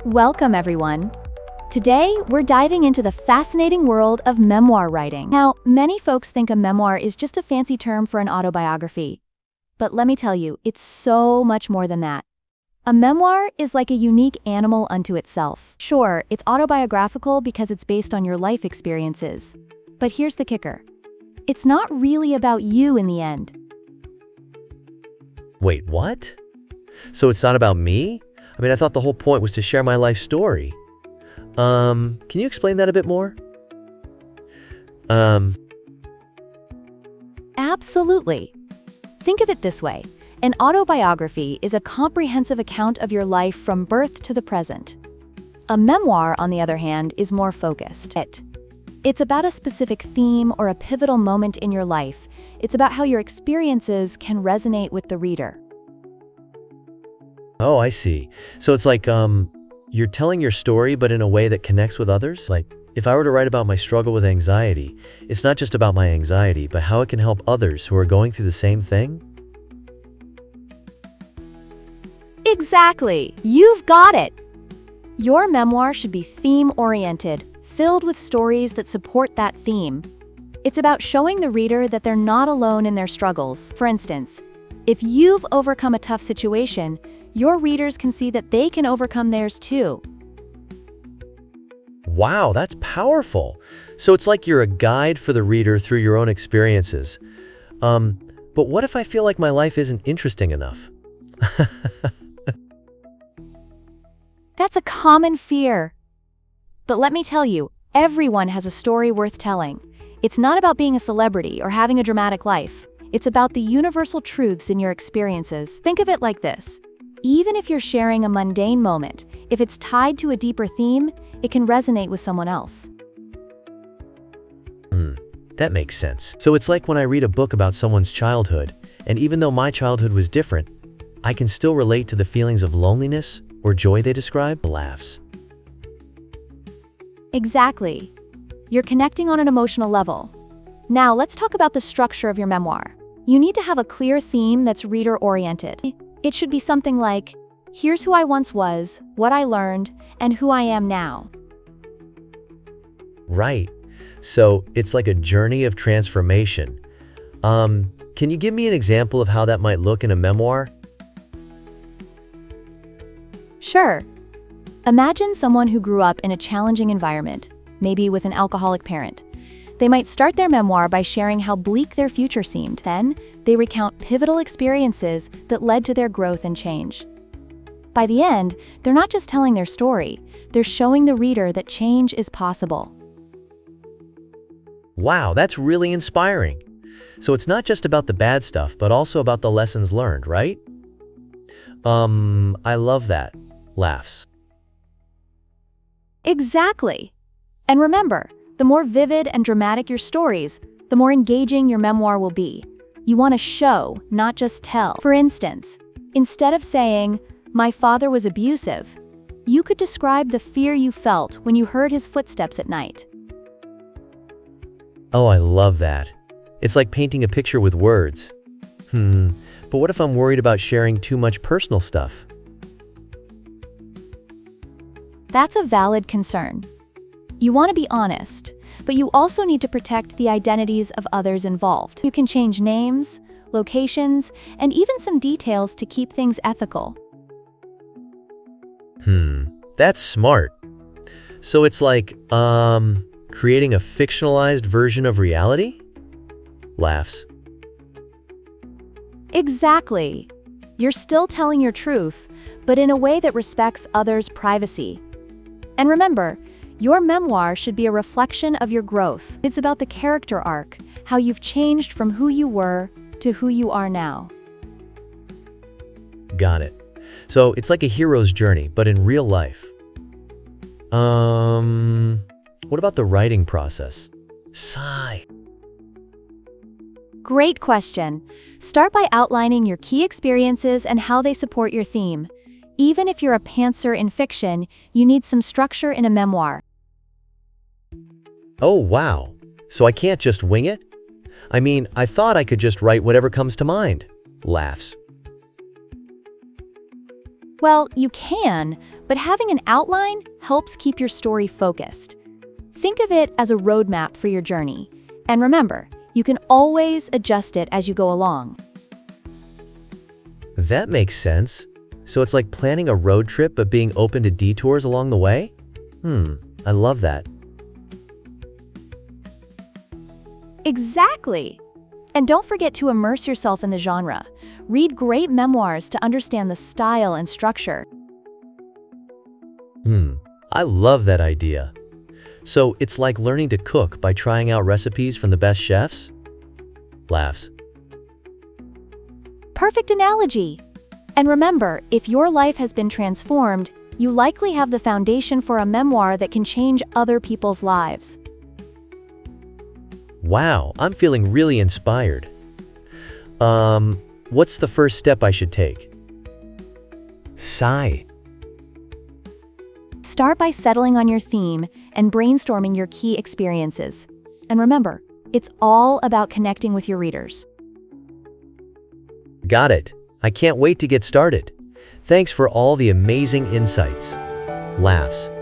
Welcome, everyone. Today, we're diving into the fascinating world of memoir writing. Now, many folks think a memoir is just a fancy term for an autobiography. But let me tell you, it's so much more than that. A memoir is like a unique animal unto itself. Sure, it's autobiographical because it's based on your life experiences. But here's the kicker. It's not really about you in the end. Wait, what? So it's not about me? I thought the whole point was to share my life story. Can you explain that a bit more? Absolutely. Think of it this way. An autobiography is a comprehensive account of your life from birth to the present. A memoir, on the other hand, is more focused. It's about a specific theme or a pivotal moment in your life. It's about how your experiences can resonate with the reader. Oh, I see. So it's like, you're telling your story, but in a way that connects with others? Like, if I were to write about my struggle with anxiety, it's not just about my anxiety, but how it can help others who are going through the same thing? Exactly. You've got it. Your memoir should be theme-oriented, filled with stories that support that theme. It's about showing the reader that they're not alone in their struggles. For instance, if you've overcome a tough situation, your readers can see that they can overcome theirs too. Wow, that's powerful. So it's like you're a guide for the reader through your own experiences. But what if I feel like my life isn't interesting enough? That's a common fear. But let me tell you, everyone has a story worth telling. It's not about being a celebrity or having a dramatic life. It's about the universal truths in your experiences. Think of it like this. Even if you're sharing a mundane moment, if it's tied to a deeper theme, it can resonate with someone else. That makes sense. So it's like when I read a book about someone's childhood, and even though my childhood was different, I can still relate to the feelings of loneliness or joy they describe. Laughs. Exactly. You're connecting on an emotional level. Now, let's talk about the structure of your memoir. You need to have a clear theme that's reader-oriented. It should be something like, here's who I once was, what I learned, and who I am now. Right. So it's like a journey of transformation. Can you give me an example of how that might look in a memoir? Sure. Imagine someone who grew up in a challenging environment, maybe with an alcoholic parent. They might start their memoir by sharing how bleak their future seemed. Then, they recount pivotal experiences that led to their growth and change. By the end, they're not just telling their story, they're showing the reader that change is possible. Wow, that's really inspiring. So it's not just about the bad stuff, but also about the lessons learned, right? I love that. Laughs. Exactly. And remember, the more vivid and dramatic your stories, the more engaging your memoir will be. You want to show, not just tell. For instance, instead of saying, "My father was abusive," you could describe the fear you felt when you heard his footsteps at night. Oh, I love that. It's like painting a picture with words. But what if I'm worried about sharing too much personal stuff? That's a valid concern. You want to be honest, but you also need to protect the identities of others involved. You can change names, locations, and even some details to keep things ethical. That's smart. So it's like, creating a fictionalized version of reality? Laughs. Exactly. You're still telling your truth, but in a way that respects others' privacy. And remember, your memoir should be a reflection of your growth. It's about the character arc, how you've changed from who you were to who you are now. Got it. So it's like a hero's journey, but in real life. What about the writing process? Sigh. Great question. Start by outlining your key experiences and how they support your theme. Even if you're a pantser in fiction, you need some structure in a memoir. Oh, wow. So I can't just wing it? I thought I could just write whatever comes to mind. Laughs. Well, you can, but having an outline helps keep your story focused. Think of it as a roadmap for your journey. And remember, you can always adjust it as you go along. That makes sense. So it's like planning a road trip but being open to detours along the way? I love that. Exactly. And don't forget to immerse yourself in the genre. Read great memoirs to understand the style and structure. I love that idea. So it's like learning to cook by trying out recipes from the best chefs? Laughs. Perfect analogy. And remember, if your life has been transformed, you likely have the foundation for a memoir that can change other people's lives. Wow, I'm feeling really inspired. What's the first step I should take? Sigh. Start by settling on your theme and brainstorming your key experiences. And remember, it's all about connecting with your readers. Got it. I can't wait to get started. Thanks for all the amazing insights. Laughs.